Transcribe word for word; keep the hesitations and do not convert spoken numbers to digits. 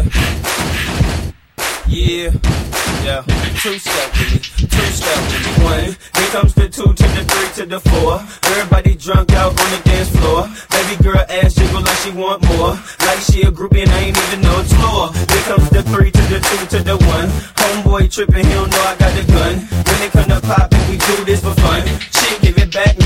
Yeah. Yeah. Yeah. Two step with me. Two step with me. One. Here comes the two to the three to the four. Everybody drunk out on the dance floor. Baby girl ass jiggle like she want more. Like she a groupie and I ain't even know it's floor. Here comes the three to the two to the one. Homeboy tripping, he don't know I got the gun. When it come to poppin', we do this for fun. Shit, give it back.